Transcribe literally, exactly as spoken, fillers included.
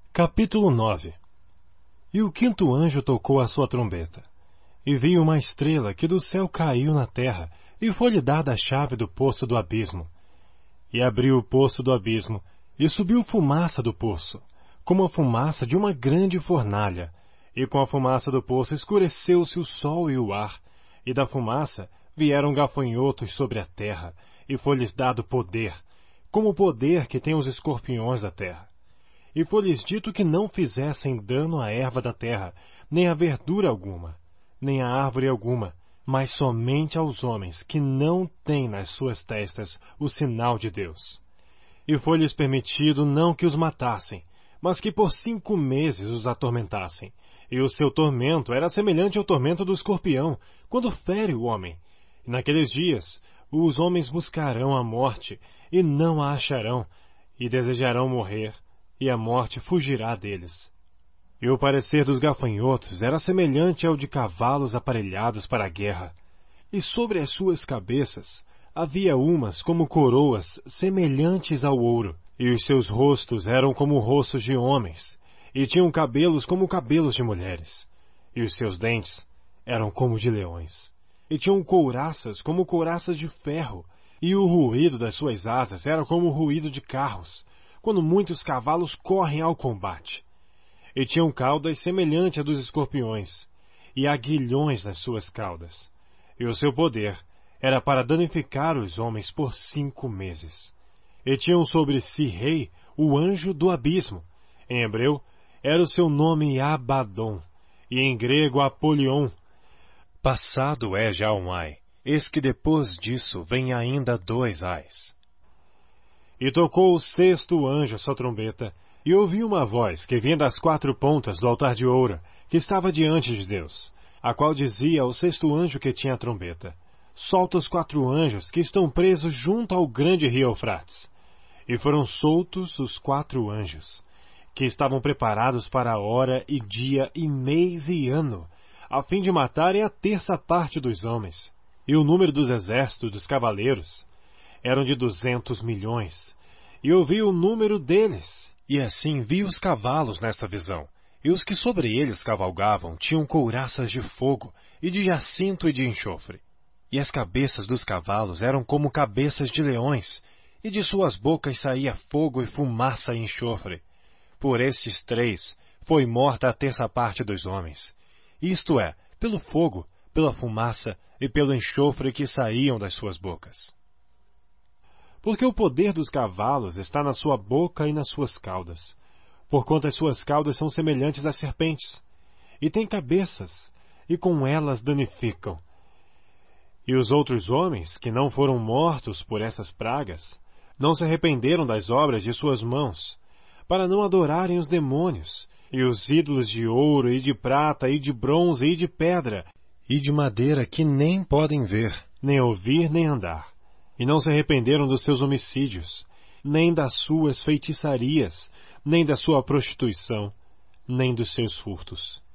Capítulo nove. E o quinto anjo tocou a sua trombeta, e viu uma estrela que do céu caiu na terra, e foi-lhe dada a chave do poço do abismo. E abriu o poço do abismo, e subiu fumaça do poço, como a fumaça de uma grande fornalha, e com a fumaça do poço escureceu-se o sol e o ar, e da fumaça vieram gafanhotos sobre a terra, e foi-lhes dado poder, como o poder que tem os escorpiões da terra. E foi-lhes dito que não fizessem dano à erva da terra, nem à verdura alguma, nem à árvore alguma, mas somente aos homens que não têm nas suas testas o sinal de Deus. E foi-lhes permitido não que os matassem, mas que por cinco meses os atormentassem. E o seu tormento era semelhante ao tormento do escorpião, quando fere o homem. E naqueles dias os homens buscarão a morte, e não a acharão, e desejarão morrer, e a morte fugirá deles. E o parecer dos gafanhotos era semelhante ao de cavalos aparelhados para a guerra. E sobre as suas cabeças havia umas como coroas semelhantes ao ouro, e os seus rostos eram como rostos de homens, e tinham cabelos como cabelos de mulheres, e os seus dentes eram como de leões, e tinham couraças como couraças de ferro, e o ruído das suas asas era como o ruído de carros, quando muitos cavalos correm ao combate. E tinham caudas semelhantes a dos escorpiões, e aguilhões nas suas caudas. E o seu poder era para danificar os homens por cinco meses. E tinham sobre si rei o anjo do abismo. Em hebreu era o seu nome Abaddon, e em grego Apolion. Passado é já um ai, eis que depois disso vem ainda dois ais. E tocou o sexto anjo a sua trombeta, e ouvi uma voz que vinha das quatro pontas do altar de ouro, que estava diante de Deus, a qual dizia ao sexto anjo que tinha a trombeta: solta os quatro anjos que estão presos junto ao grande rio Eufrates. E foram soltos os quatro anjos, que estavam preparados para a hora e dia e mês e ano, a fim de matarem a terça parte dos homens. E o número dos exércitos dos cavaleiros eram de duzentos milhões, e ouvi o número deles. E assim vi os cavalos nesta visão, e os que sobre eles cavalgavam tinham couraças de fogo, e de jacinto e de enxofre. E as cabeças dos cavalos eram como cabeças de leões, e de suas bocas saía fogo e fumaça e enxofre. Por estes três foi morta a terça parte dos homens, isto é, pelo fogo, pela fumaça e pelo enxofre que saíam das suas bocas. Porque o poder dos cavalos está na sua boca e nas suas caudas, porquanto as suas caudas são semelhantes às serpentes, e têm cabeças, e com elas danificam. E os outros homens, que não foram mortos por essas pragas, não se arrependeram das obras de suas mãos, para não adorarem os demônios, e os ídolos de ouro, e de prata, e de bronze, e de pedra, e de madeira que nem podem ver, nem ouvir, nem andar. E não se arrependeram dos seus homicídios, nem das suas feitiçarias, nem da sua prostituição, nem dos seus furtos.